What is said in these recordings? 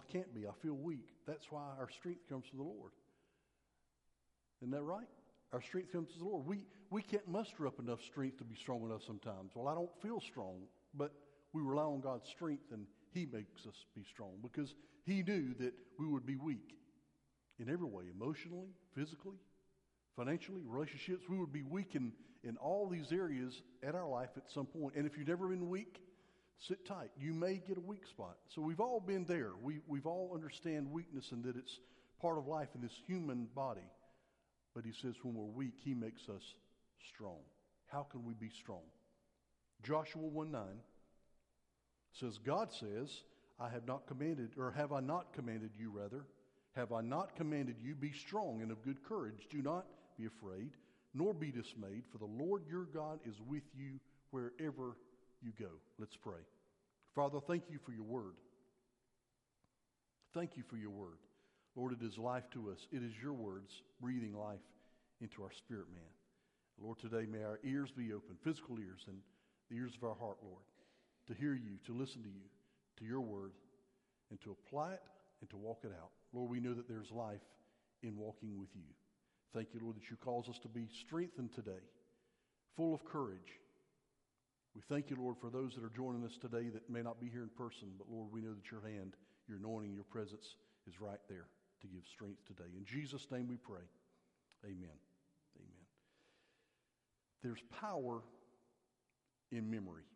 I can't be. I feel weak. That's why our strength comes from the Lord. Isn't that right? Our strength comes from the Lord. We can't muster up enough strength to be strong enough sometimes. Well, I don't feel strong, but we rely on God's strength, and He makes us be strong because He knew that we would be weak in every way, emotionally, physically, financially, relationships. We would be weak in all these areas at our life at some point. And if you've never been weak, sit tight. You may get a weak spot. So we've all been there. We've all understand weakness and that it's part of life in this human body. But He says when we're weak, He makes us strong. How can we be strong? Joshua 1:9 says, God says, I have not commanded, or have I not commanded you, rather? Have I not commanded you, be strong and of good courage? Do not be afraid, nor be dismayed, for the Lord your God is with you wherever you go. Let's pray. Father, thank you for your word. Thank you for your word. Lord, it is life to us. It is your words breathing life into our spirit, man. Lord, today may our ears be open, physical ears and the ears of our heart, Lord, to hear you, to listen to you, to your word, and to apply it and to walk it out. Lord, we know that there's life in walking with you. Thank you, Lord, that you cause us to be strengthened today, full of courage. We thank you, Lord, for those that are joining us today that may not be here in person, but Lord, we know that your hand, your anointing, your presence is right there to give strength today. In Jesus' name we pray. Amen. Amen. There's power in memory.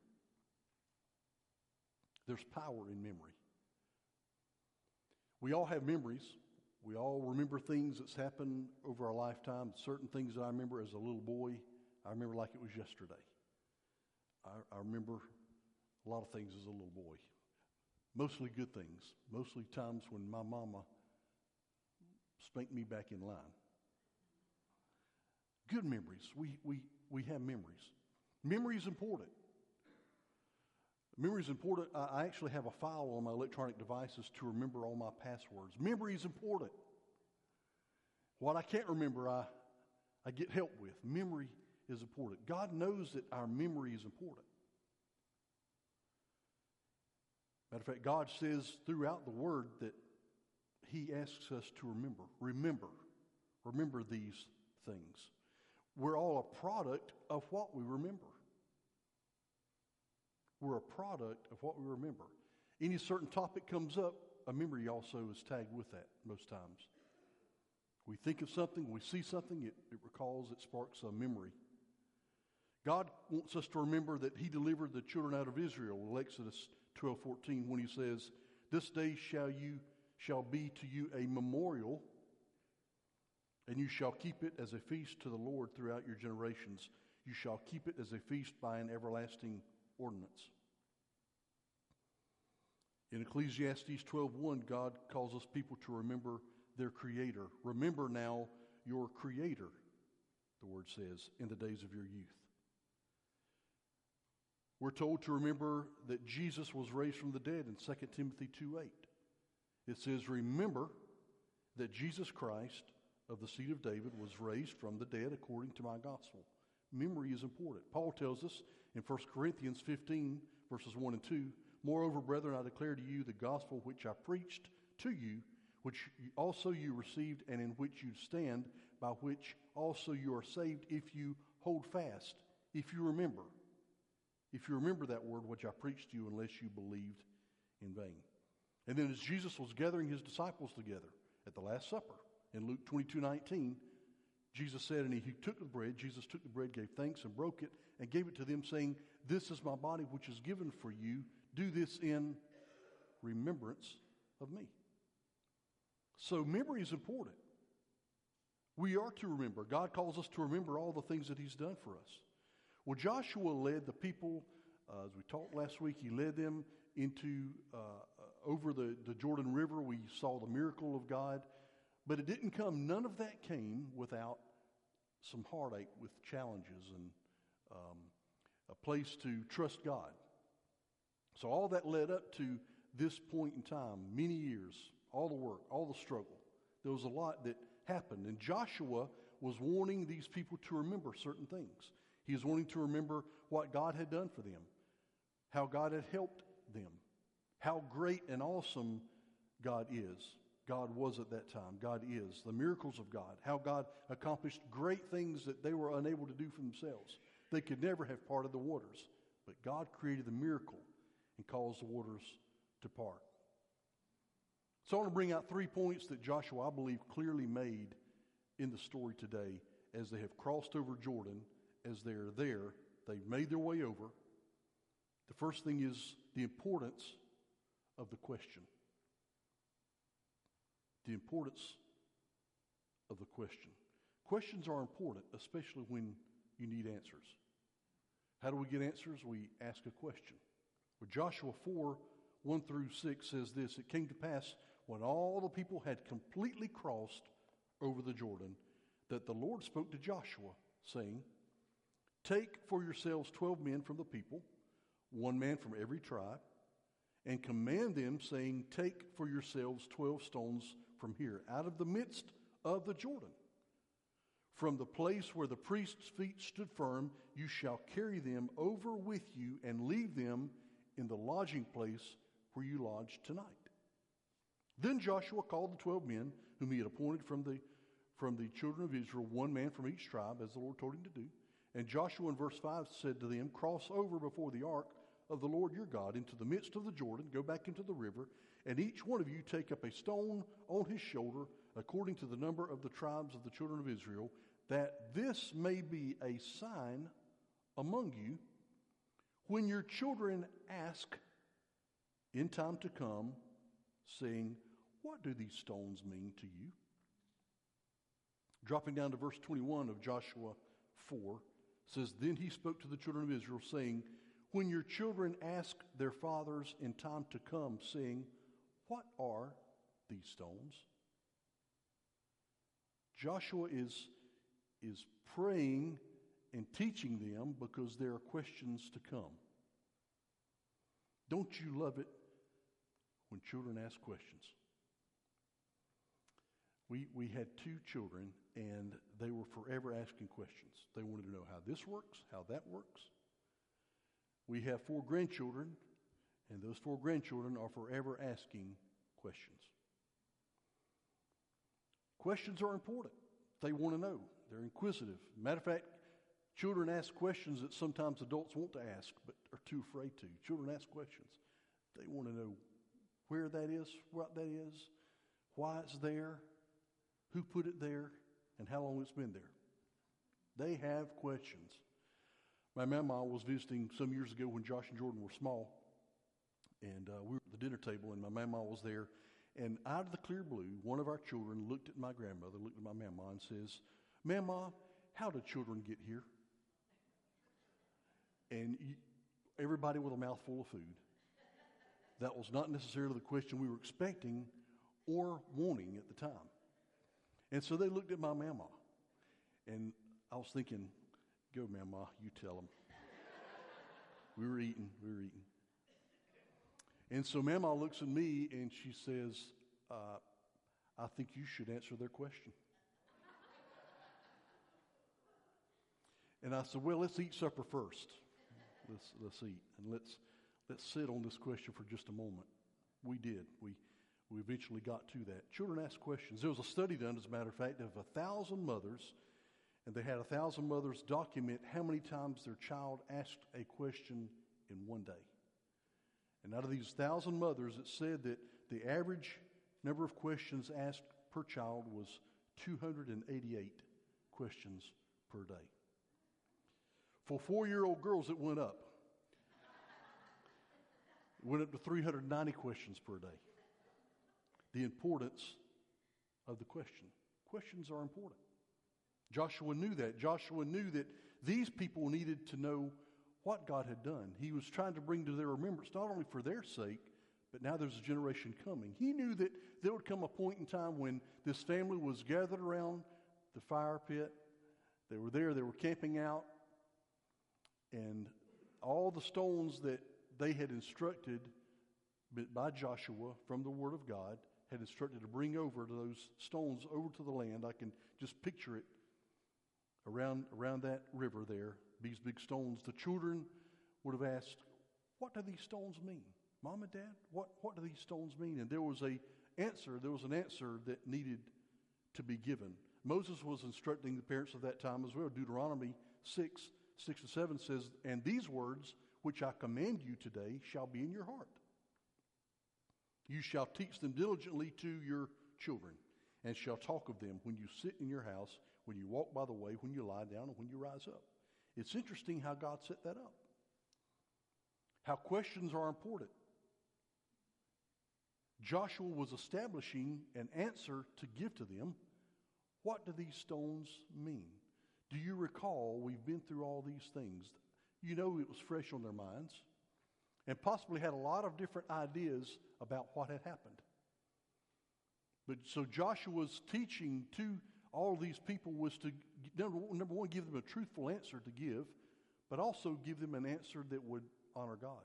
There's power in memory. We all have memories. We all remember things that's happened over our lifetime. Certain things that I remember as a little boy, I remember like it was yesterday. I remember a lot of things as a little boy. Mostly good things. Mostly times when my mama spanked me back in line. Good memories. We have memories. Memory is important. Memory is important. I actually have a file on my electronic devices to remember all my passwords. Memory is important. What I can't remember, I get help with. Memory is important. God knows that our memory is important. Matter of fact, God says throughout the Word that He asks us to remember these things. We're all a product of what we remember. We're a product of what we remember. Any certain topic comes up, a memory also is tagged with that most times. We think of something, we see something, it recalls, it sparks a memory. God wants us to remember that He delivered the children out of Israel in Exodus 12:14 when He says, this day shall be to you a memorial, and you shall keep it as a feast to the Lord throughout your generations. You shall keep it as a feast by an everlasting ordinance. In Ecclesiastes 12:1, God calls us people to remember their Creator. Remember now your Creator, the Word says, in the days of your youth. We're told to remember that Jesus was raised from the dead in 2 Timothy 2:8. It says, remember that Jesus Christ of the seed of David was raised from the dead according to my gospel. Memory is important. Paul tells us in 1 Corinthians 15, verses 1 and 2, moreover, brethren, I declare to you the gospel which I preached to you, which also you received and in which you stand, by which also you are saved, if you hold fast, if you remember. If you remember that word which I preached to you, unless you believed in vain. And then as Jesus was gathering His disciples together at the Last Supper, in Luke 22:19, Jesus said, and He took the bread, Jesus took the bread, gave thanks and broke it, and gave it to them, saying, this is my body which is given for you. Do this in remembrance of me. So memory is important. We are to remember. God calls us to remember all the things that He's done for us. Well, Joshua led the people, as we talked last week, he led them into over the Jordan River. We saw the miracle of God. But it didn't come, none of that came without some heartache, with challenges and a place to trust God. So all that led up to this point in time, many years, all the work, all the struggle. There was a lot that happened. And Joshua was warning these people to remember certain things. He was wanting to remember what God had done for them, how God had helped them, how great and awesome God is. God was at that time. God is. The miracles of God. How God accomplished great things that they were unable to do for themselves. They could never have parted the waters. But God created the miracle and caused the waters to part. So I want to bring out 3 points that Joshua, I believe, clearly made in the story today as they have crossed over Jordan, as they're there. They've made their way over. The first thing is the importance of the question. The importance of the question. Questions are important, especially when you need answers. How do we get answers? We ask a question. Well, Joshua 4, 1 through 6 says this: It came to pass when all the people had completely crossed over the Jordan, that the Lord spoke to Joshua, saying, Take for yourselves 12 men from the people, one man from every tribe, and command them, saying, Take for yourselves 12 stones from here, out of the midst of the Jordan. From the place where the priest's feet stood firm, you shall carry them over with you and leave them in the lodging place where you lodge tonight. Then Joshua called the 12 men whom he had appointed from the children of Israel, one man from each tribe, as the Lord told him to do. And Joshua in verse 5 said to them, Cross over before the ark of the Lord your God into the midst of the Jordan, go back into the river, and each one of you take up a stone on his shoulder, according to the number of the tribes of the children of Israel, that this may be a sign among you when your children ask in time to come, saying, What do these stones mean to you? Dropping down to verse 21 of Joshua 4, says, Then he spoke to the children of Israel, saying, When your children ask their fathers in time to come, saying, What are these stones? Joshua is praying and teaching them because there are questions to come. Don't you love it when children ask questions? We had 2 children, and they were forever asking questions. They wanted to know how this works, how that works. We have 4 grandchildren, and those 4 grandchildren are forever asking questions. Questions are important. They want to know. They're inquisitive. Matter of fact, children ask questions that sometimes adults want to ask but are too afraid to. Children ask questions. They want to know where that is, what that is, why it's there, who put it there, and how long it's been there. They have questions. My mama was visiting some years ago when Josh and Jordan were small, and we were at the dinner table, and my mama was there, and out of the clear blue, one of our children looked at my grandmother, looked at my mama, and says, Mama, how do children get here? And everybody with a mouthful of food. That was not necessarily the question we were expecting or wanting at the time. And so they looked at my mama, and I was thinking, go, Mama, you tell them. We were eating. And so Mama looks at me, and she says, I think you should answer their question. And I said, well, let's eat supper first. Let's eat, and let's sit on this question for just a moment. We did. We eventually got to that. Children ask questions. There was a study done, as a matter of fact, of 1,000 mothers, and they had 1,000 mothers document how many times their child asked a question in one day. And out of these 1,000 mothers, it said that the average number of questions asked per child was 288 questions per day. For 4-year-old girls, it went up. It went up to 390 questions per day. The importance of the question. Questions are important. Joshua knew that. Joshua knew that these people needed to know what God had done. He was trying to bring to their remembrance, not only for their sake, but now there's a generation coming. He knew that there would come a point in time when this family was gathered around the fire pit. They were there, they were camping out, and all the stones that they had instructed by Joshua from the Word of God had instructed to bring over to those stones over to the land. I can just picture it around that river there, these big stones. The children would have asked, what do these stones mean? Mom and Dad, what do these stones mean? And there was a answer, there was an answer that needed to be given. Moses was instructing the parents of that time as well. Deuteronomy 6:6-7 says, "And these words which I command you today shall be in your heart. You shall teach them diligently to your children, and shall talk of them when you sit in your house, when you walk by the way, when you lie down, and when you rise up." It's interesting how God set that up. How questions are important. Joshua was establishing an answer to give to them. What do these stones mean? Do you recall we've been through all these things? You know it was fresh on their minds and possibly had a lot of different ideas about what had happened. But so Joshua's teaching to all these people was to, number one, give them a truthful answer to give, but also give them an answer that would honor God.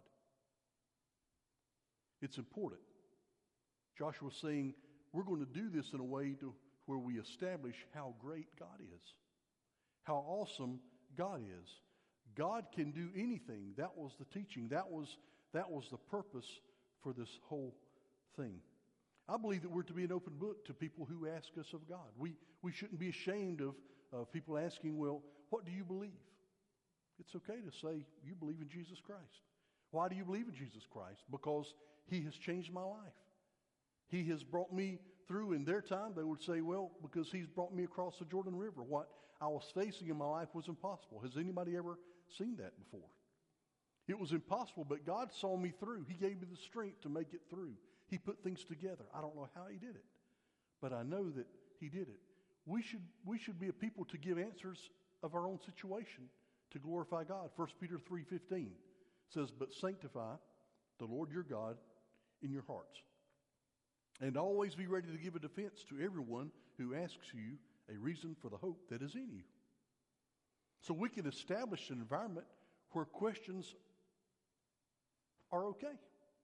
It's important. Joshua's saying, we're going to do this in a way to where we establish how great God is, how awesome God is. God can do anything. That was the teaching. That was the purpose for this whole thing. I believe that we're to be an open book to people who ask us of God. We shouldn't be ashamed of people asking, well, what do you believe? It's okay to say you believe in Jesus Christ. Why do you believe in Jesus Christ? Because He has changed my life. He has brought me through. In their time, they would say, well, because He's brought me across the Jordan River. What I was facing in my life was impossible. Has anybody ever seen that before? It was impossible, but God saw me through. He gave me the strength to make it through. He put things together. I don't know how He did it, but I know that He did it. We should be a people to give answers of our own situation to glorify God. 1 Peter 3:15 says, "But sanctify the Lord your God in your hearts, and always be ready to give a defense to everyone who asks you a reason for the hope that is in you." So we can establish an environment where questions are okay.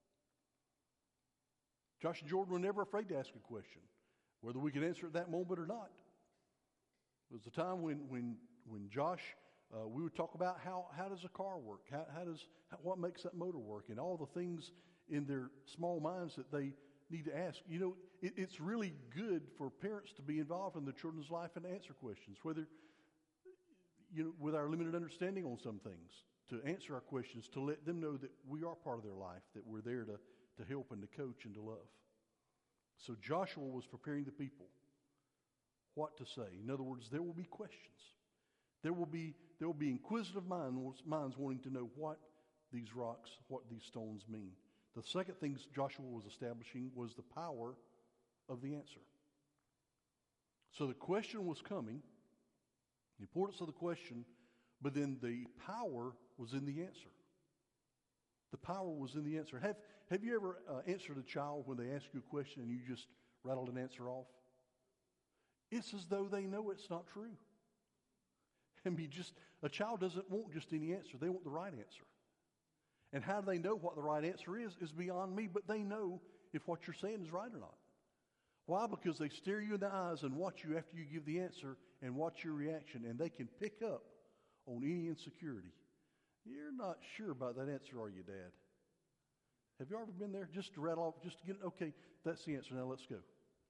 Josh and Jordan were never afraid to ask a question, whether we could answer it that moment or not. It was the time when Josh, we would talk about how does a car work? What makes that motor work? And all the things in their small minds that they need to ask. You know, it's really good for parents to be involved in their children's life and answer questions, whether, you know, with our limited understanding on some things, to answer our questions, to let them know that we are part of their life, that we're there to help and to coach and to love. So Joshua was preparing the people what to say. In other words, there will be questions. There will be inquisitive minds wanting to know what these rocks, what these stones mean. The second thing Joshua was establishing was the power of the answer. So the question was coming, the importance of the question, but then the power was in the answer. The power was in the answer. Have you ever answered a child when they ask you a question and you just rattled an answer off? It's as though they know it's not true. I mean, a child doesn't want just any answer. They want the right answer. And how do they know what the right answer is beyond me, but they know if what you're saying is right or not. Why? Because they stare you in the eyes and watch you after you give the answer and watch your reaction, and they can pick up on any insecurity. You're not sure about that answer, are you, Dad? Have you ever been there just to rattle off, just to get, okay, that's the answer, now let's go.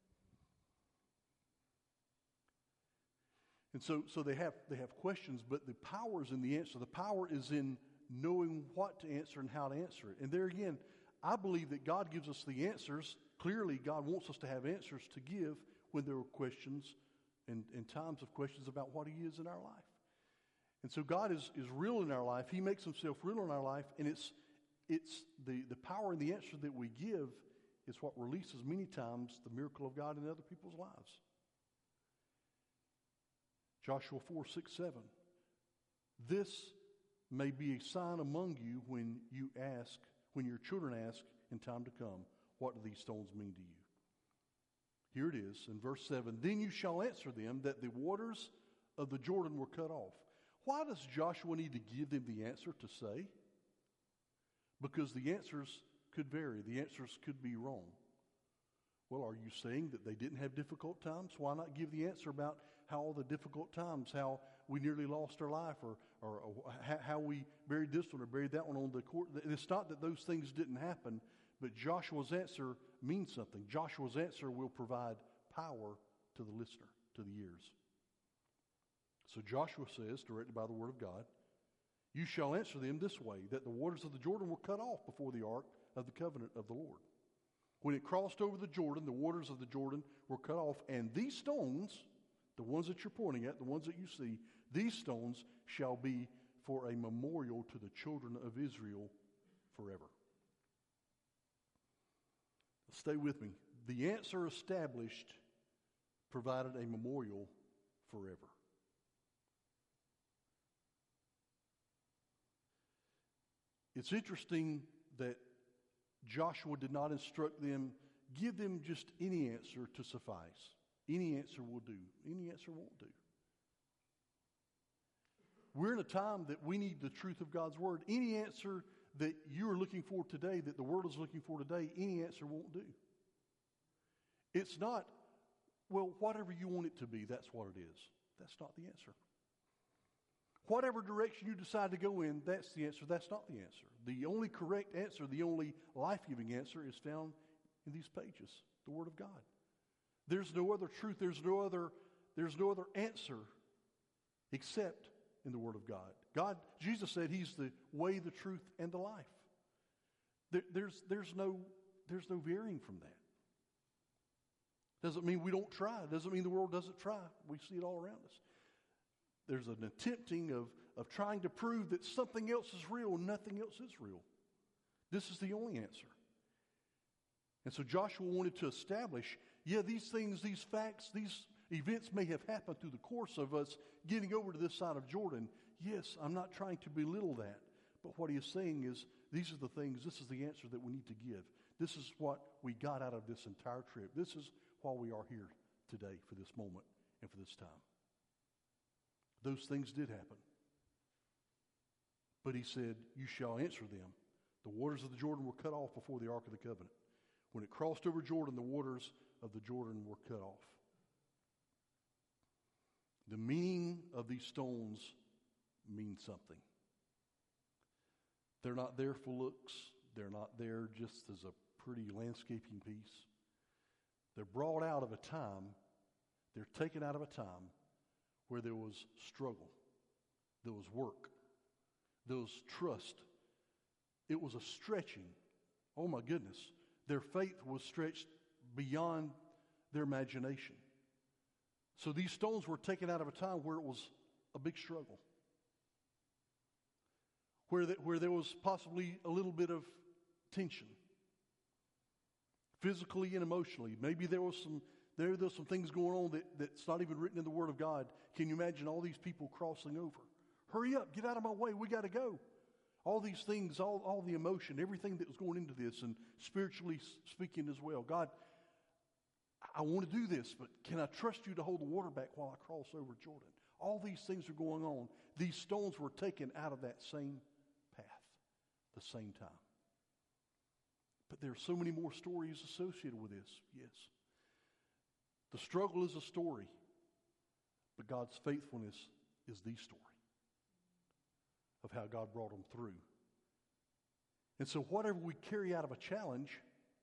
And so they have questions, but the power is in the answer. The power is in knowing what to answer and how to answer it. And there again, I believe that God gives us the answers. Clearly, God wants us to have answers to give when there are questions and times of questions about what He is in our life. And so God is real in our life. He makes Himself real in our life, and it's the power and the answer that we give is what releases many times the miracle of God in other people's lives. Joshua 4:6-7. This may be a sign among you when your children ask in time to come, what do these stones mean to you? Here it is in verse 7. Then you shall answer them that the waters of the Jordan were cut off. Why does Joshua need to give them the answer to say? Because the answers could vary. The answers could be wrong. Well, are you saying that they didn't have difficult times? Why not give the answer about how all the difficult times, how we nearly lost our life, or how we buried this one or buried that one on the court? It's not that those things didn't happen, but Joshua's answer means something. Joshua's answer will provide power to the listener, to the ears. So Joshua says, directed by the word of God, you shall answer them this way, that the waters of the Jordan were cut off before the ark of the covenant of the Lord. When it crossed over the Jordan, the waters of the Jordan were cut off, and these stones, the ones that you're pointing at, the ones that you see, these stones shall be for a memorial to the children of Israel forever. Stay with me. The answer established provided a memorial forever. It's interesting that Joshua did not instruct them, give them just any answer to suffice. Any answer will do. Any answer won't do. We're in a time that we need the truth of God's word. Any answer that you are looking for today, that the world is looking for today, any answer won't do. It's not, well, whatever you want it to be, that's what it is. That's not the answer. Whatever direction you decide to go in, that's the answer. That's not the answer. The only correct answer, the only life-giving answer is found in these pages, the Word of God. There's no other truth. There's no other answer except in the Word of God. Jesus said He's the way, the truth, and the life. There's no varying from that. Doesn't mean we don't try. Doesn't mean the world doesn't try. We see it all around us. There's an attempting of trying to prove that something else is real and nothing else is real. This is the only answer. And so Joshua wanted to establish, these things, these facts, these events may have happened through the course of us getting over to this side of Jordan. Yes, I'm not trying to belittle that. But what he is saying is, these are the things, this is the answer that we need to give. This is what we got out of this entire trip. This is why we are here today for this moment and for this time. Those things did happen. But he said, you shall answer them. The waters of the Jordan were cut off before the Ark of the Covenant. When it crossed over Jordan, the waters of the Jordan were cut off. The meaning of these stones means something. They're not there for looks. They're not there just as a pretty landscaping piece. They're brought out of a time, they're taken out of a time where there was struggle, there was work, there was trust. It was a stretching. Oh my goodness. Their faith was stretched beyond their imagination. So these stones were taken out of a time where it was a big struggle. Where there was possibly a little bit of tension. Physically and emotionally. Maybe there was some things going on that's not even written in the Word of God. Can you imagine all these people crossing over? Hurry up, get out of my way, we got to go. All these things, all the emotion, everything that was going into this, and spiritually speaking as well. God, I want to do this, but can I trust you to hold the water back while I cross over Jordan? All these things are going on. These stones were taken out of that same path, the same time. But there are so many more stories associated with this, yes. The struggle is a story, but God's faithfulness is the story of how God brought them through. And so whatever we carry out of a challenge,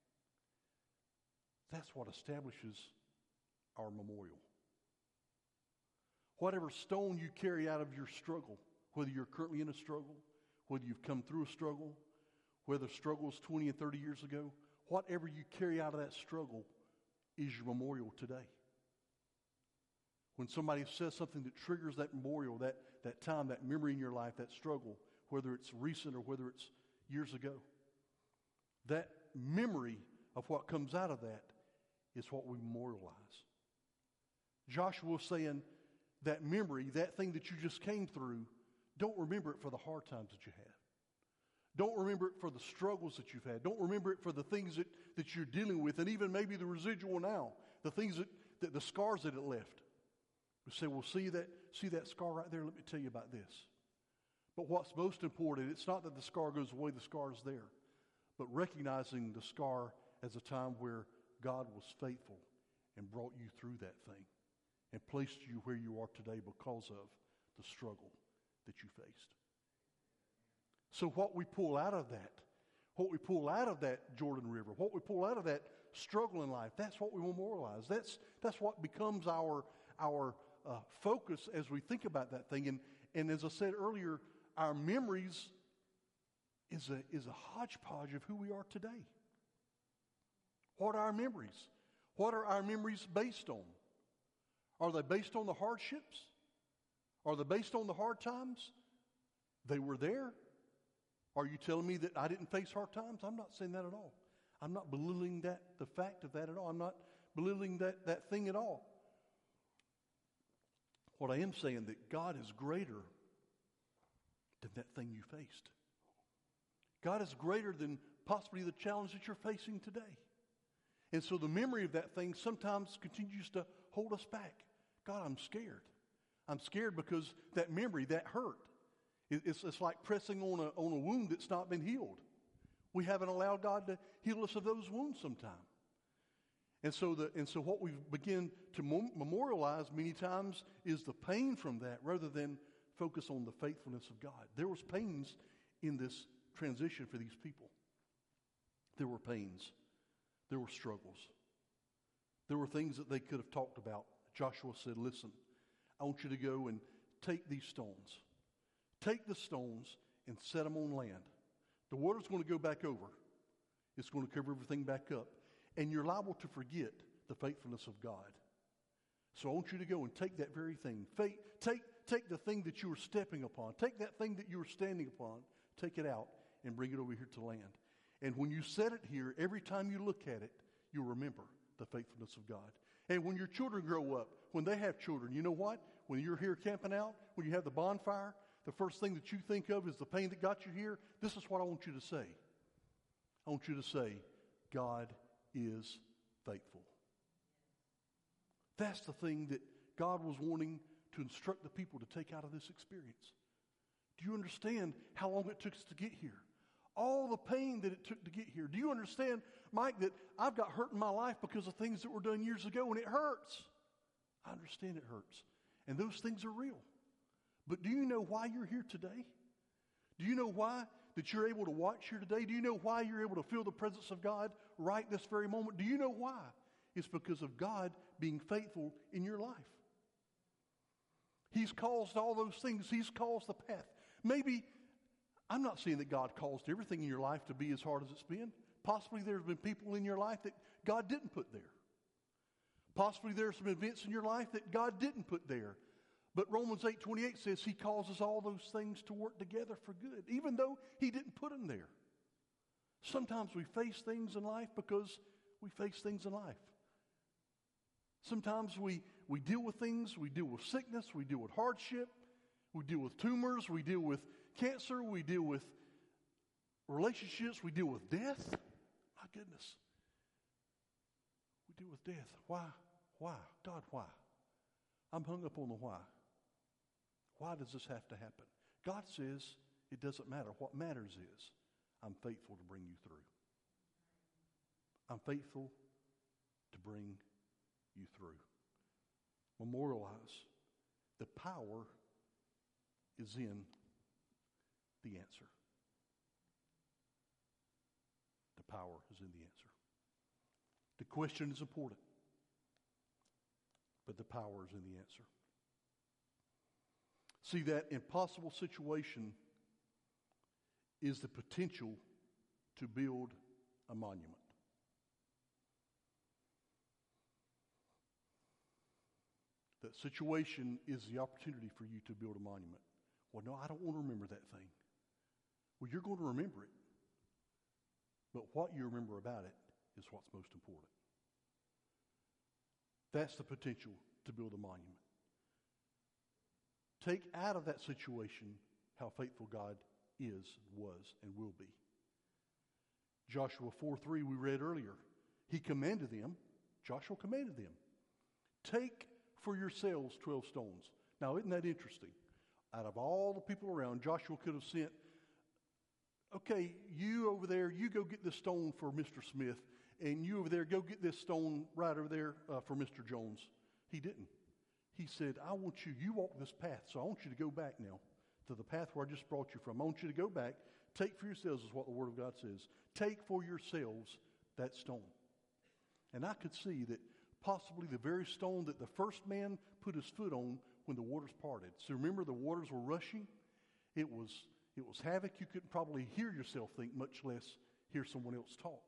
that's what establishes our memorial. Whatever stone you carry out of your struggle, whether you're currently in a struggle, whether you've come through a struggle, whether the struggle was 20 and 30 years ago, whatever you carry out of that struggle is your memorial today. When somebody says something that triggers that memorial, that time, that memory in your life, that struggle, whether it's recent or whether it's years ago, that memory of what comes out of that is what we memorialize. Joshua was saying that memory, that thing that you just came through, don't remember it for the hard times that you had. Don't remember it for the struggles that you've had. Don't remember it for the things that you're dealing with, and even maybe the residual now, the things that the scars that it left. We say, well, see that scar right there? Let me tell you about this. But what's most important, it's not that the scar goes away, the scar is there, but recognizing the scar as a time where God was faithful and brought you through that thing and placed you where you are today because of the struggle that you faced. So what we pull out of that Jordan River, what we pull out of that struggle in life. That's what we memorialize. That's what becomes our focus as we think about that thing. And as I said earlier, our memories is a hodgepodge of who we are today. What are our memories? What are our memories based on? Are they based on the hardships? Are they based on the hard times? They were there. Are you telling me that I didn't face hard times? I'm not saying that at all. I'm not belittling the fact of that at all. I'm not belittling that thing at all. What I am saying that God is greater than that thing you faced. God is greater than possibly the challenge that you're facing today. And so the memory of that thing sometimes continues to hold us back. God, I'm scared. I'm scared because that memory, that hurt, it's like pressing on a wound that's not been healed. We haven't allowed God to heal us of those wounds sometime. And so what we begin to memorialize many times is the pain from that rather than focus on the faithfulness of God. There was pains in this transition for these people. There were pains. There were struggles. There were things that they could have talked about. Joshua said, listen, I want you to go and take these stones. Take the stones and set them on land. The water's going to go back over. It's going to cover everything back up. And you're liable to forget the faithfulness of God. So I want you to go and take that very thing. Take the thing that you were stepping upon. Take that thing that you were standing upon. Take it out and bring it over here to land. And when you set it here, every time you look at it, you'll remember the faithfulness of God. And when your children grow up, when they have children, you know what? When you're here camping out, when you have the bonfire, the first thing that you think of is the pain that got you here. This is what I want you to say. I want you to say, God is faithful. That's the thing that God was wanting to instruct the people to take out of this experience. Do you understand how long it took us to get here? All the pain that it took to get here. Do you understand, Mike, that I've got hurt in my life because of things that were done years ago, and it hurts. I understand it hurts. And those things are real. But do you know why you're here today? Do you know why that you're able to watch here today? Do you know why you're able to feel the presence of God right this very moment? Do you know why? It's because of God being faithful in your life. He's caused all those things. He's caused the path. Maybe, I'm not saying that God caused everything in your life to be as hard as it's been. Possibly there's been people in your life that God didn't put there. Possibly there's some events in your life that God didn't put there. But Romans 8:28 says He causes all those things to work together for good, even though He didn't put them there. Sometimes we face things in life because we face things in life. Sometimes we deal with things, we deal with sickness, we deal with hardship, we deal with tumors, we deal with cancer, we deal with relationships, we deal with death. My goodness. We deal with death. Why? Why? God, why? I'm hung up on the why. Why does this have to happen? God says it doesn't matter. What matters is I'm faithful to bring you through. I'm faithful to bring you through. Memorialize. The power is in the answer. The power is in the answer. The question is important, but the power is in the answer. See, that impossible situation is the potential to build a monument. That situation is the opportunity for you to build a monument. Well, no, I don't want to remember that thing. Well, you're going to remember it. But what you remember about it is what's most important. That's the potential to build a monument. Take out of that situation how faithful God is, was, and will be. Joshua 4:3 we read earlier. He commanded them, Joshua commanded them, take for yourselves 12 stones. Now, isn't that interesting? Out of all the people around, Joshua could have sent, okay, you over there, you go get this stone for Mr. Smith, and you over there, go get this stone right over there for Mr. Jones. He didn't. He said, I want you walk this path, so I want you to go back now to the path where I just brought you from. I want you to go back, take for yourselves, is what the Word of God says. Take for yourselves that stone. And I could see that possibly the very stone that the first man put his foot on when the waters parted. So remember, the waters were rushing. It was havoc. You couldn't probably hear yourself think, much less hear someone else talk.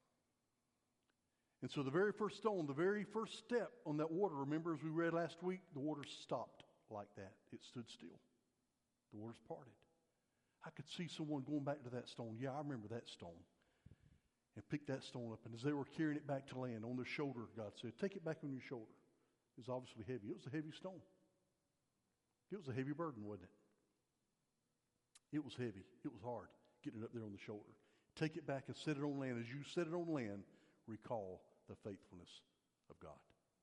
And so the very first stone, the very first step on that water, remember as we read last week, the water stopped like that. It stood still. The waters parted. I could see someone going back to that stone. Yeah, I remember that stone. And pick that stone up. And as they were carrying it back to land on their shoulder, God said, take it back on your shoulder. It was obviously heavy. It was a heavy stone. It was a heavy burden, wasn't it? It was heavy. It was hard getting it up there on the shoulder. Take it back and set it on land. As you set it on land, recall the faithfulness of God.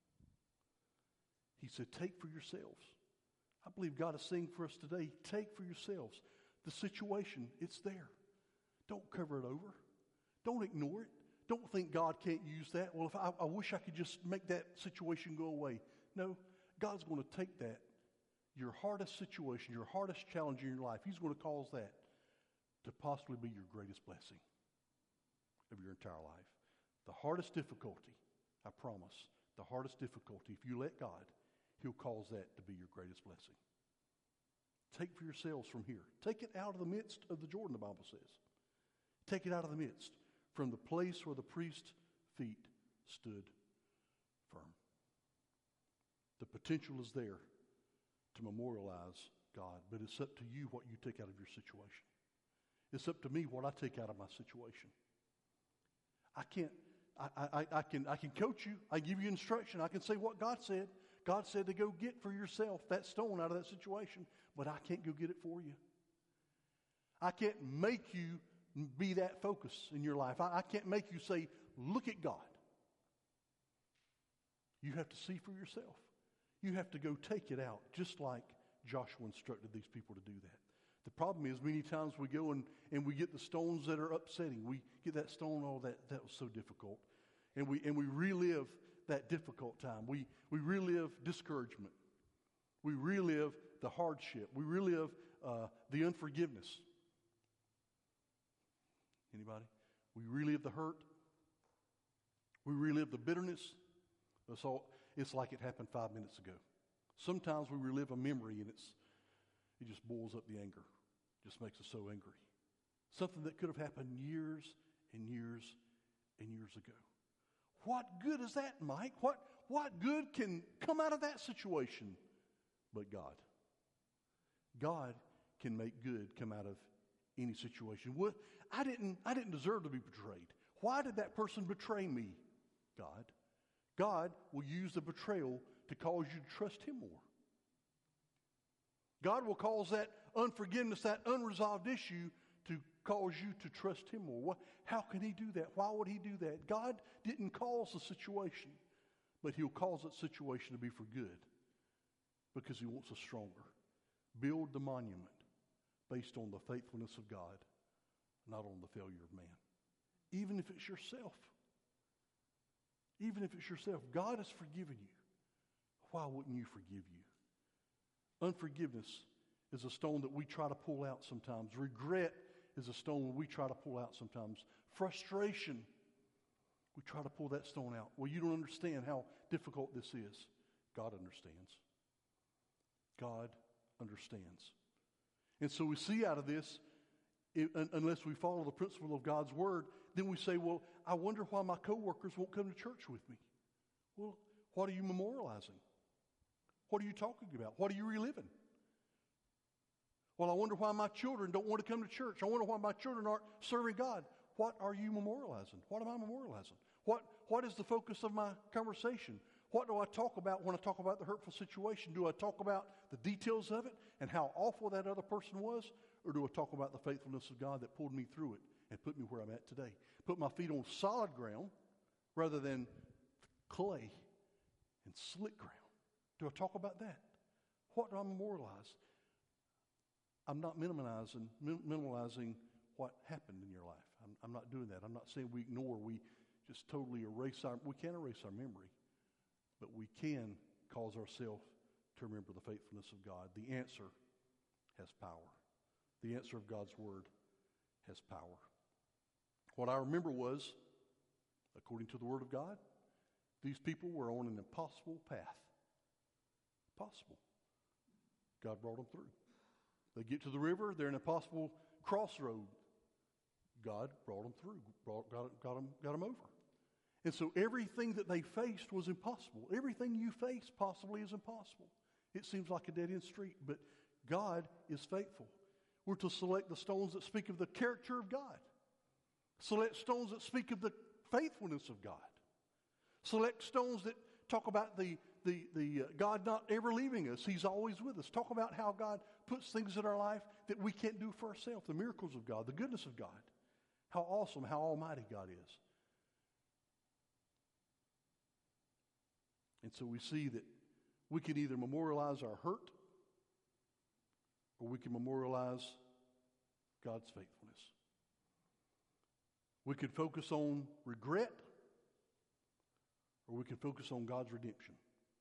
He said, take for yourselves. I believe God is saying for us today, take for yourselves. The situation, it's there. Don't cover it over. Don't ignore it. Don't think God can't use that. Well, if I wish I could just make that situation go away. No, God's going to take that, your hardest situation, your hardest challenge in your life, He's going to cause that to possibly be your greatest blessing of your entire life. The hardest difficulty, I promise, the hardest difficulty, if you let God, He'll cause that to be your greatest blessing. Take for yourselves from here. Take it out of the midst of the Jordan, the Bible says. Take it out of the midst, from the place where the priest's feet stood firm. The potential is there to memorialize God, but it's up to you what you take out of your situation. It's up to me what I take out of my situation. I can coach you. I give you instruction. I can say what God said. God said to go get for yourself that stone out of that situation, but I can't go get it for you. I can't make you be that focus in your life. I can't make you say, look at God. You have to see for yourself. You have to go take it out, just like Joshua instructed these people to do that. The problem is many times we go and we get the stones that are upsetting. We get that stone, oh, that was so difficult. And we relive that difficult time. We relive discouragement. We relive the hardship. We relive the unforgiveness. Anybody? We relive the hurt. We relive the bitterness. It's like it happened 5 minutes ago. Sometimes we relive a memory and it just boils up the anger. Just makes us so angry. Something that could have happened years and years and years ago. What good is that, Mike? What good can come out of that situation? But God. God can make good come out of any situation. I didn't deserve to be betrayed. Why did that person betray me? God. God will use the betrayal to cause you to trust Him more. God will cause that unforgiveness, that unresolved issue, to cause you to trust Him more. How can He do that? Why would He do that? God didn't cause the situation, but He'll cause that situation to be for good because He wants us stronger. Build the monument based on the faithfulness of God, not on the failure of man. Even if it's yourself. Even if it's yourself. God has forgiven you. Why wouldn't you forgive you? Unforgiveness is a stone that we try to pull out sometimes. Regret is a stone we try to pull out sometimes. Frustration, we try to pull that stone out. Well, you don't understand how difficult this is. God understands. God understands. And so we see out of this, unless we follow the principle of God's Word, then we say, well, I wonder why my coworkers won't come to church with me. Well, what are you memorializing? What are you talking about? What are you reliving? Well, I wonder why my children don't want to come to church. I wonder why my children aren't serving God. What are you memorializing? What am I memorializing? What is the focus of my conversation? What do I talk about when I talk about the hurtful situation? Do I talk about the details of it and how awful that other person was? Or do I talk about the faithfulness of God that pulled me through it and put me where I'm at today? Put my feet on solid ground rather than clay and slick ground. Do I talk about that? What do I memorialize? I'm not minimalizing what happened in your life. I'm not doing that. I'm not saying we ignore, we just totally we can't erase our memory, but we can cause ourselves to remember the faithfulness of God. The answer has power. The answer of God's Word has power. What I remember was, according to the Word of God, These people were on an impossible path. Possible. God brought them through. They get to the river. They're in an impossible crossroad. God brought them through. Got them over. And so everything that they faced was impossible. Everything you face possibly is impossible. It seems like a dead-end street, but God is faithful. We're to select the stones that speak of the character of God. Select stones that speak of the faithfulness of God. Select stones that talk about the God not ever leaving us. He's always with us. Talk about how God puts things in our life that we can't do for ourselves. The miracles of God, the goodness of God. How awesome, how almighty God is. And so we see that we can either memorialize our hurt or we can memorialize God's faithfulness. We could focus on regret or we can focus on God's redemption.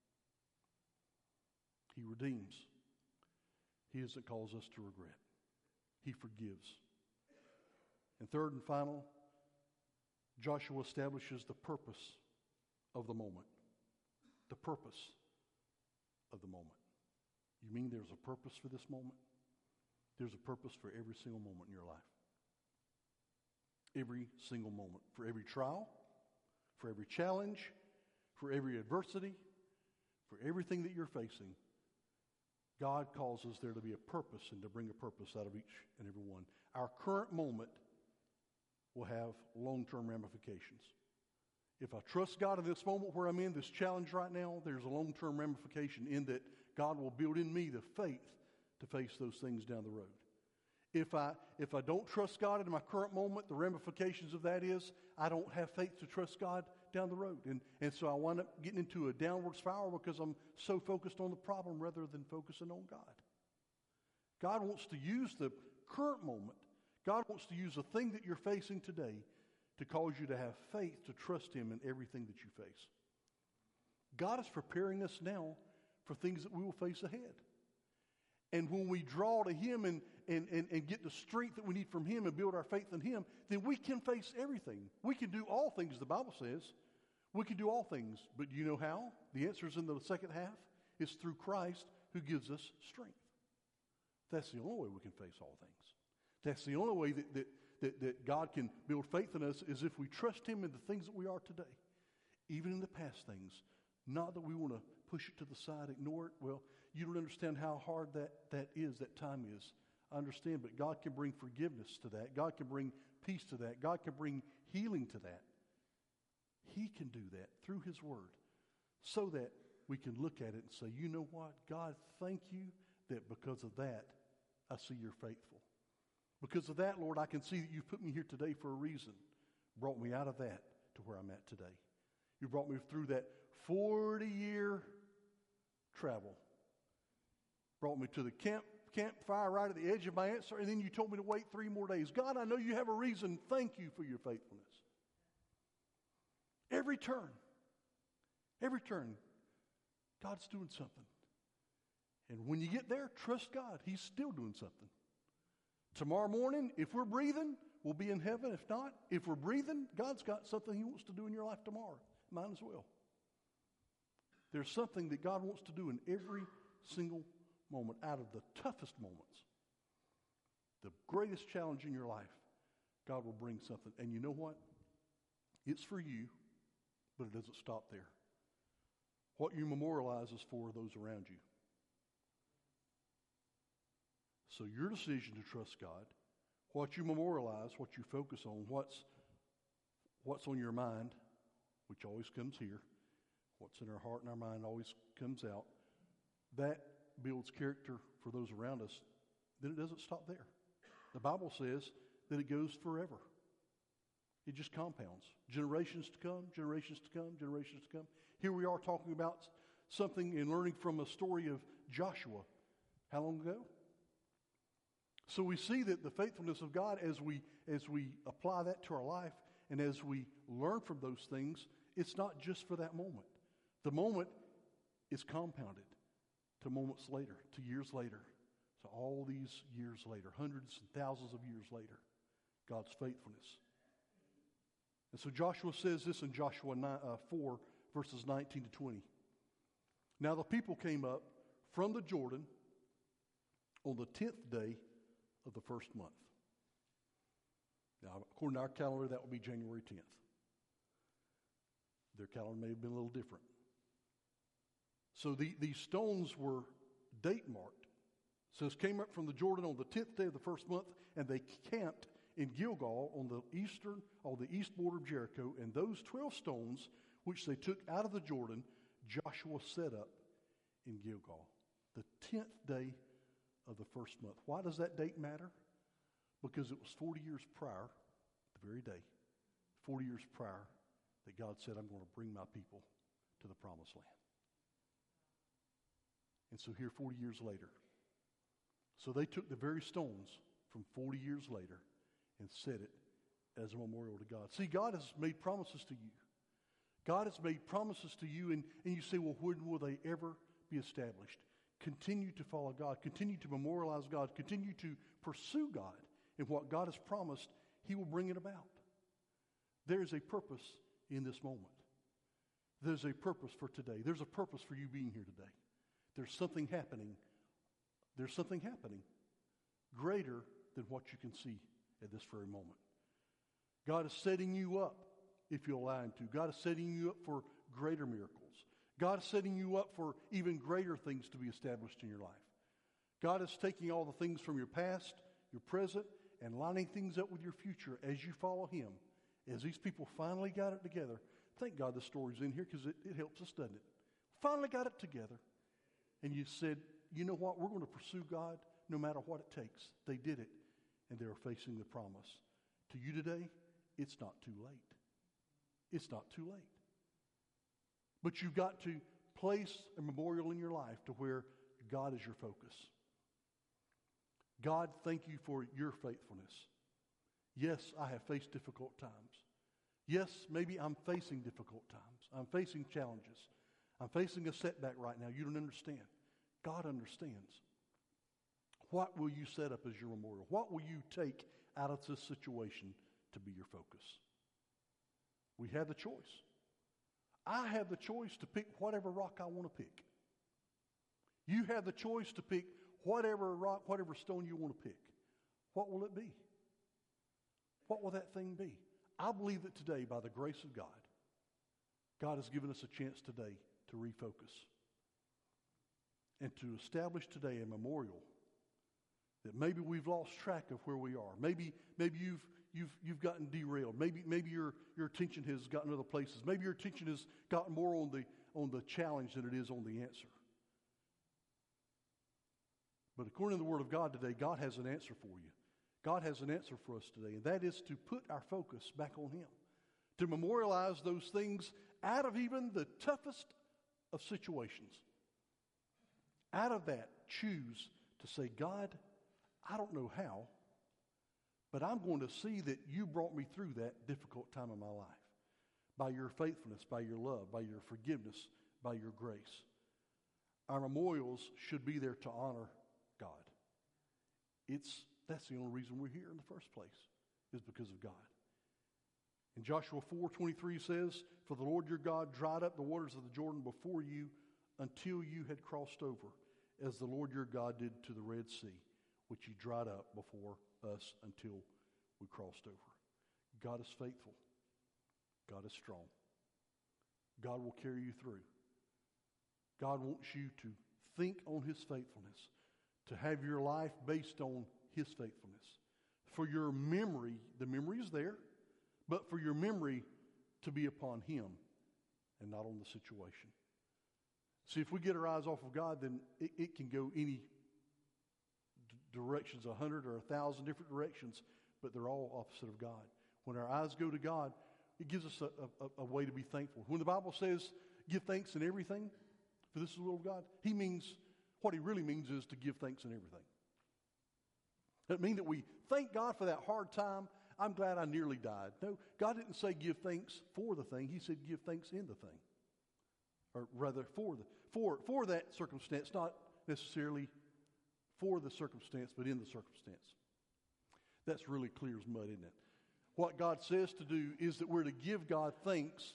He redeems. He doesn't cause us to regret. He forgives. And third and final, Joshua establishes the purpose of the moment. The purpose of the moment. You mean there's a purpose for this moment? There's a purpose for every single moment in your life. Every single moment. For every trial, for every challenge, for every adversity, for everything that you're facing, God causes there to be a purpose and to bring a purpose out of each and every one. Our current moment will have long-term ramifications. If I trust God in this moment where I'm in, this challenge right now, there's a long-term ramification in that God will build in me the faith to face those things down the road. If I don't trust God in my current moment, the ramifications of that is I don't have faith to trust God down the road. And so I wind up getting into a downward spiral because I'm so focused on the problem rather than focusing on God. God wants to use the current moment. God wants to use the thing that you're facing today to cause you to have faith to trust Him in everything that you face. God is preparing us now for things that we will face ahead. And when we draw to Him and get the strength that we need from Him and build our faith in Him, then we can face everything. We can do all things, the Bible says. We can do all things. But do you know how? The answer is in the second half. It's through Christ who gives us strength. That's the only way we can face all things. That's the only way that God can build faith in us is if we trust Him in the things that we are today. Even in the past things. Not that we want to push it to the side, ignore it. Well, you don't understand how hard that time is. I understand, but God can bring forgiveness to that. God can bring peace to that. God can bring healing to that. He can do that through His Word so that we can look at it and say, you know what? God, thank you that because of that, I see you're faithful. Because of that, Lord, I can see that you've put me here today for a reason. Brought me out of that to where I'm at today. You brought me through that 40-year travel. Brought me to the campfire right at the edge of my answer, and then you told me to wait 3 more days. God, I know you have a reason. Thank you for your faithfulness. Every turn, God's doing something. And when you get there, trust God. He's still doing something. Tomorrow morning, if we're breathing, we'll be in heaven. If not, if we're breathing, God's got something He wants to do in your life tomorrow. Mine as well. There's something that God wants to do in every single moment, out of the toughest moments. The greatest challenge in your life, God will bring something. And you know what? It's for you, but it doesn't stop there. What you memorialize is for those around you. So your decision to trust God, what you memorialize, what you focus on, what's on your mind, which always comes here, what's in our heart and our mind always comes out, that builds character for those around us. Then it doesn't stop there. The Bible says that it goes forever. It just compounds. Generations to come, generations to come, generations to come. Here we are talking about something and learning from a story of Joshua. How long ago? So we see that the faithfulness of God as we apply that to our life and as we learn from those things, it's not just for that moment. The moment is compounded to moments later, to years later. So all these years later, hundreds and thousands of years later, God's faithfulness. And so Joshua says this in Joshua 4, verses 19 to 20. Now the people came up from the Jordan on the 10th day of the first month. Now, according to our calendar, that would be January 10th. Their calendar may have been a little different. So these stones were date marked. It says, came up from the Jordan on the 10th day of the first month, and they camped in Gilgal on the east border of Jericho, and those 12 stones which they took out of the Jordan, Joshua set up in Gilgal. The 10th day of the first month. Why does that date matter? Because it was 40 years prior, the very day, 40 years prior, that God said, I'm going to bring my people to the promised land. And so here 40 years later. So they took the very stones from 40 years later and set it as a memorial to God. See, God has made promises to you. God has made promises to you, and you say, well, when will they ever be established? Continue to follow God. Continue to memorialize God. Continue to pursue God. And what God has promised, He will bring it about. There is a purpose in this moment. There's a purpose for today. There's a purpose for you being here today. There's something happening. There's something happening greater than what you can see at this very moment. God is setting you up, if you allow Him to. God is setting you up for greater miracles. God is setting you up for even greater things to be established in your life. God is taking all the things from your past, your present, and lining things up with your future as you follow Him. As these people finally got it together. Thank God the story's in here because it helps us, doesn't it? Finally got it together. And you said, you know what? We're going to pursue God no matter what it takes. They did it, and they were facing the promise. To you today, it's not too late. It's not too late. But you've got to place a memorial in your life to where God is your focus. God, thank you for your faithfulness. Yes, I have faced difficult times. Yes, maybe I'm facing difficult times. I'm facing challenges. I'm facing a setback right now. You don't understand. God understands. What will you set up as your memorial? What will you take out of this situation to be your focus? We have the choice. I have the choice to pick whatever rock I want to pick. You have the choice to pick whatever rock, whatever stone you want to pick. What will it be? What will that thing be? I believe that today, by the grace of God, God has given us a chance today to refocus and to establish today a memorial that maybe we've lost track of where we are. Maybe you've gotten derailed. Maybe your attention has gotten other places. Maybe your attention has gotten more on the challenge than it is on the answer. But according to the Word of God today, God has an answer for you. God has an answer for us today, and that is to put our focus back on Him. To memorialize those things out of even the toughest of situations. Out of that, choose to say, God, I don't know how, but I'm going to see that you brought me through that difficult time in my life. By your faithfulness, by your love, by your forgiveness, by your grace. Our memorials should be there to honor God. That's the only reason we're here in the first place, is because of God. In Joshua 4:23 says, for the Lord your God dried up the waters of the Jordan before you until you had crossed over, as the Lord your God did to the Red Sea, which He dried up before us until we crossed over. God is faithful. God is strong. God will carry you through. God wants you to think on His faithfulness, to have your life based on His faithfulness. For your memory, the memory is there, but for your memory to be upon Him and not on the situation. See, if we get our eyes off of God, then it can go any directions, 100 or 1,000 different directions, but they're all opposite of God. When our eyes go to God, it gives us a way to be thankful. When the Bible says, give thanks in everything, for this is the will of God, what He really means is to give thanks in everything. Doesn't mean that we thank God for that hard time. I'm glad I nearly died. No, God didn't say give thanks for the thing. He said give thanks in the thing. Or rather, for that circumstance, not necessarily for the circumstance, but in the circumstance. That's really clear as mud, isn't it? What God says to do is that we're to give God thanks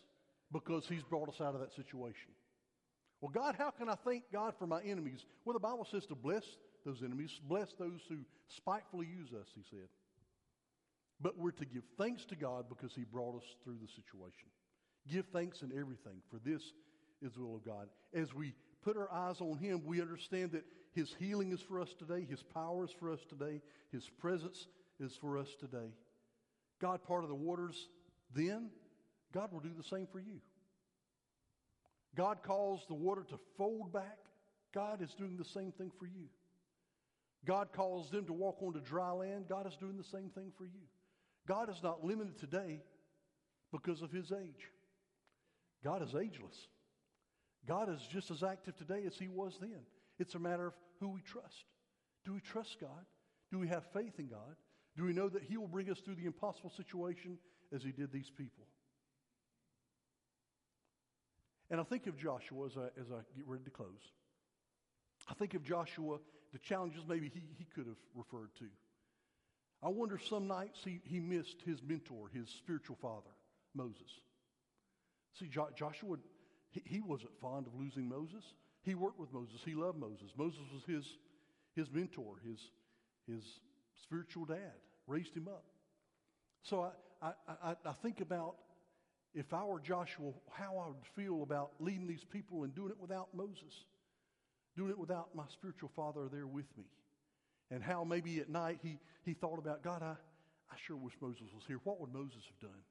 because he's brought us out of that situation. Well, God, how can I thank God for my enemies? Well, the Bible says to bless those enemies, bless those who spitefully use us, he said. But we're to give thanks to God because he brought us through the situation. Give thanks in everything, for this is the will of God. As we put our eyes on him, we understand that his healing is for us today, his power is for us today, his presence is for us today. God parted the waters then, God will do the same for you. God caused the water to fold back. God is doing the same thing for you. God caused them to walk onto dry land. God is doing the same thing for you. God is not limited today because of his age. God is ageless. God is just as active today as he was then. It's a matter of who we trust. Do we trust God? Do we have faith in God? Do we know that he will bring us through the impossible situation as he did these people? And I think of Joshua as I get ready to close. I think of Joshua, the challenges maybe he could have referred to. I wonder if some nights he missed his mentor, his spiritual father, Moses. See, Joshua, he wasn't fond of losing Moses. He worked with Moses. He loved Moses. Moses was his mentor, his spiritual dad, raised him up. So I think about, if I were Joshua, how I would feel about leading these people and doing it without Moses, doing it without my spiritual father there with me. And how maybe at night he thought about, God, I sure wish Moses was here. What would Moses have done?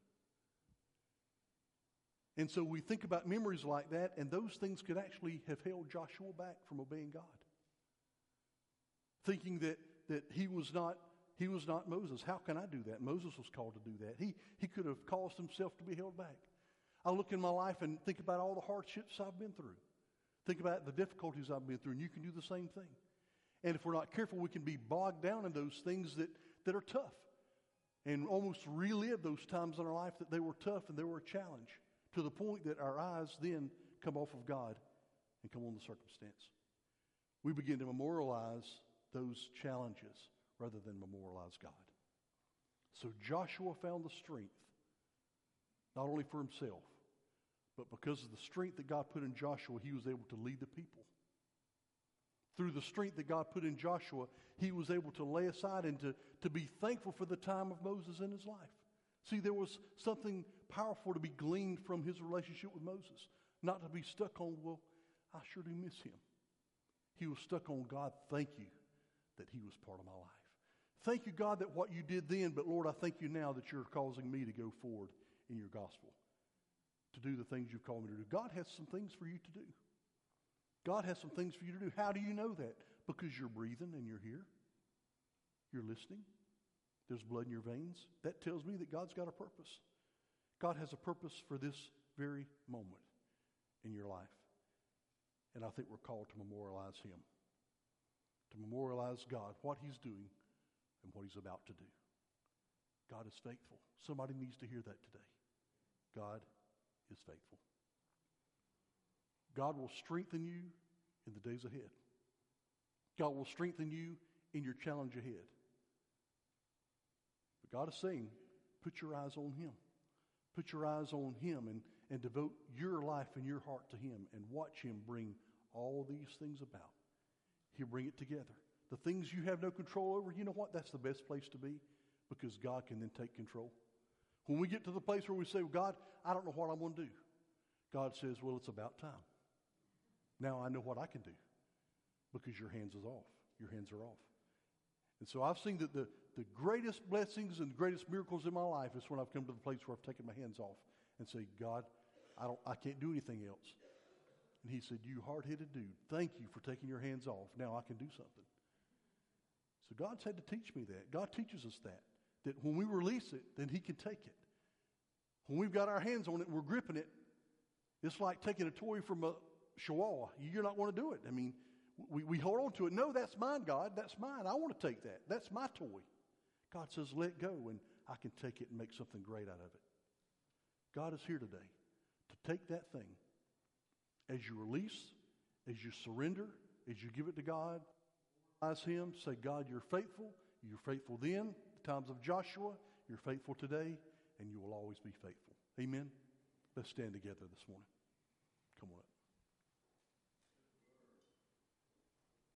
And so we think about memories like that, and those things could actually have held Joshua back from obeying God. Thinking that he was not Moses. How can I do that? Moses was called to do that. He could have caused himself to be held back. I look in my life and think about all the hardships I've been through. Think about the difficulties I've been through, and you can do the same thing. And if we're not careful, we can be bogged down in those things that are tough and almost relive those times in our life that they were tough and they were a challenge, to the point that our eyes then come off of God and come on the circumstance. We begin to memorialize those challenges rather than memorialize God. So Joshua found the strength, not only for himself, but because of the strength that God put in Joshua, he was able to lead the people. Through the strength that God put in Joshua, he was able to lay aside and to be thankful for the time of Moses in his life. See, there was something powerful to be gleaned from his relationship with Moses. Not to be stuck on, well, I sure do miss him. He was stuck on, God, thank you that he was part of my life. Thank you, God, that what you did then, but Lord, I thank you now that you're causing me to go forward in your gospel, to do the things you've called me to do. God has some things for you to do. God has some things for you to do. How do you know that? Because you're breathing and you're here. You're listening. There's blood in your veins. That tells me that God's got a purpose. God has a purpose for this very moment in your life. And I think we're called to memorialize him. To memorialize God, what he's doing and what he's about to do. God is faithful. Somebody needs to hear that today. God is faithful. God will strengthen you in the days ahead. God will strengthen you in your challenge ahead. But God is saying, put your eyes on him. Put your eyes on him and devote your life and your heart to him and watch him bring all these things about. He'll bring it together. The things you have no control over, you know what? That's the best place to be, because God can then take control. When we get to the place where we say, well, God, I don't know what I'm going to do. God says, well, it's about time. Now I know what I can do, because your hands is off. Your hands are off. And so I've seen that the greatest blessings and greatest miracles in my life is when I've come to the place where I've taken my hands off and say, God, I can't do anything else. And he said, you hard-headed dude, thank you for taking your hands off. Now I can do something. So God's had to teach me that. God teaches us that when we release it, then he can take it. When we've got our hands on it and we're gripping it, it's like taking a toy from a chihuahua. You're not going to do it. I mean, we hold on to it. No, that's mine, God. That's mine. I want to take that. That's my toy. God says, let go, and I can take it and make something great out of it. God is here today to take that thing. As you release, as you surrender, as you give it to God, ask him, say, God, you're faithful. You're faithful then, the times of Joshua. You're faithful today, and you will always be faithful. Amen. Let's stand together this morning. Come on up.